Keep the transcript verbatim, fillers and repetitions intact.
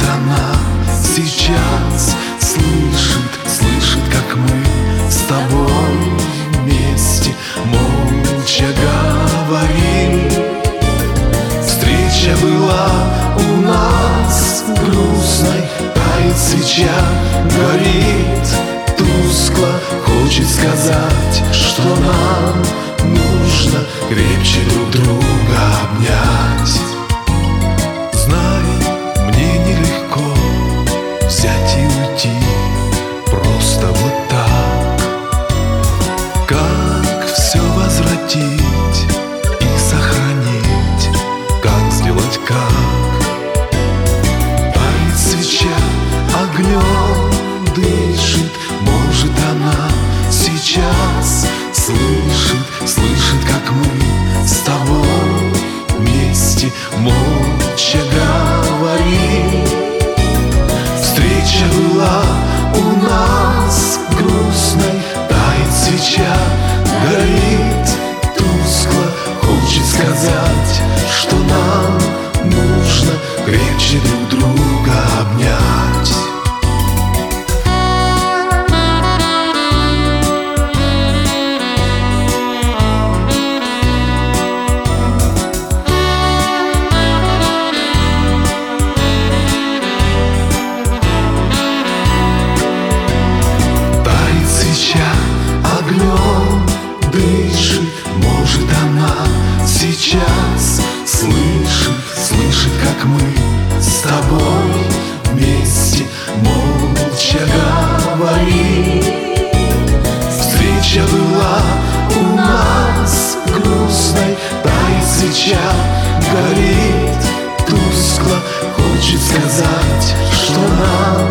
она сейчас слышит, слышит, как мы с тобой вместе молча говорим. Встреча была у нас грустной, тает свеча, горит тускло. Хочет сказать, что нам нужно крепче друг друга обнять. Знай, мне нелегко взять и уйти просто вот так. Как все возвратить и сохранить, как сделать, как? Тает свеча, огнем дышит, может она сейчас слышит, слышит, как мы с тобой вместе молча говорим. Встреча была у нас грустной, тает свеча, горит тускло. Хочет сказать, что нам нужно крепче друг друга обнять. Огнем дышит, может она сейчас слышит, слышит, как мы с тобой вместе молча говорим. Встреча была у нас грустной, тает свеча, горит тускло. Хочет сказать, что нам